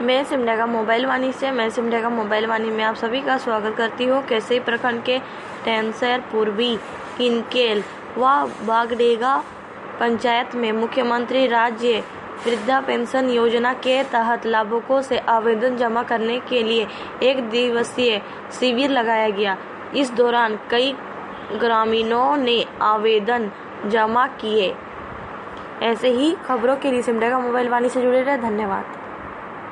मैं सिमडेगा मोबाइल वाणी में आप सभी का स्वागत करती हूँ। कैसे प्रखंड के टेंसर, पूर्वी, किनकेल व बागडेगा पंचायत में मुख्यमंत्री राज्य वृद्धा पेंशन योजना के तहत लाभुकों से आवेदन जमा करने के लिए एक दिवसीय शिविर लगाया गया। इस दौरान कई ग्रामीणों ने आवेदन जमा किए। ऐसे ही खबरों के लिए सिमडेगा मोबाइल वाणी से जुड़े रहे। धन्यवाद।